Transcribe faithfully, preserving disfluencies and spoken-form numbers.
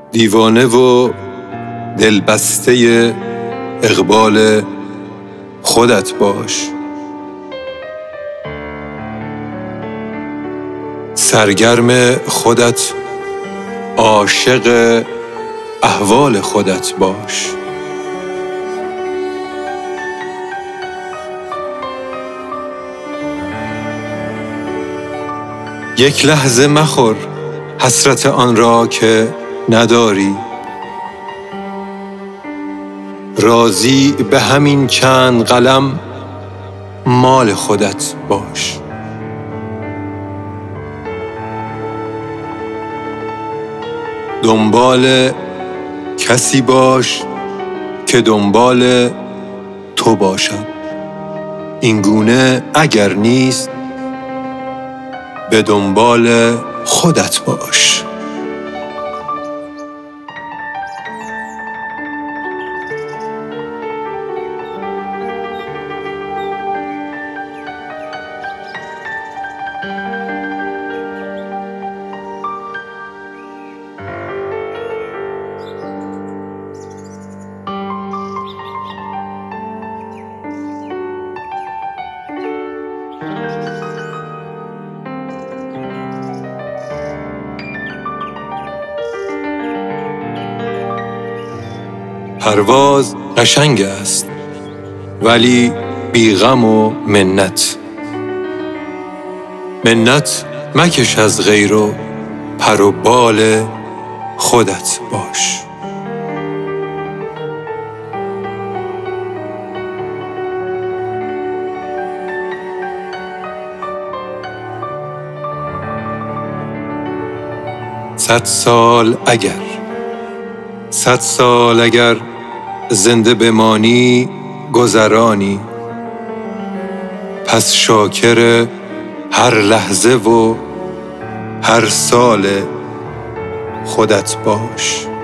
دیوانه و دلبسته اقبال خودت باش. سرگرم خودت، عاشق احوال خودت باش. یک لحظه مخور حسرت آن را که نداری. راضی به همین چند قلم مال خودت باش. دنبال کسی باش که دنبال تو باشد. این گونه اگر نیست به دنبال خودت باش. پرواز قشنگ است ولی بی غم و منت. منت مکش از غیر و پر و بال خودت باش. صد سال اگر صد سال اگر زنده بمانی گذرانی. پس شاکر هر لحظه و هر سال خودت باش.